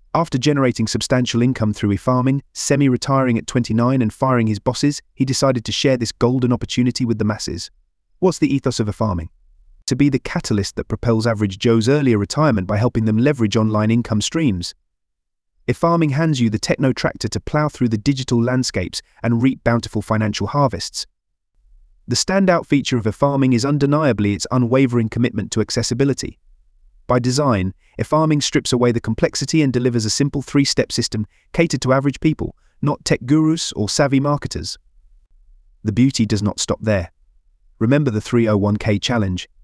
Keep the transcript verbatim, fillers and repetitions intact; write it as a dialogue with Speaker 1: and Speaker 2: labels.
Speaker 1: After generating substantial income through e-farming, semi-retiring at twenty-nine and firing his bosses, he decided to share this golden opportunity with the masses. What's the ethos of e-farming? To be the catalyst that propels average Joe's earlier retirement by helping them leverage online income streams. E-farming hands you the techno-tractor to plow through the digital landscapes and reap bountiful financial harvests. The standout feature of e-farming is undeniably its unwavering commitment to accessibility. By design, e-farming strips away the complexity and delivers a simple three-step system catered to average people, not tech gurus or savvy marketers. The beauty does not stop there. Remember the three oh one K challenge.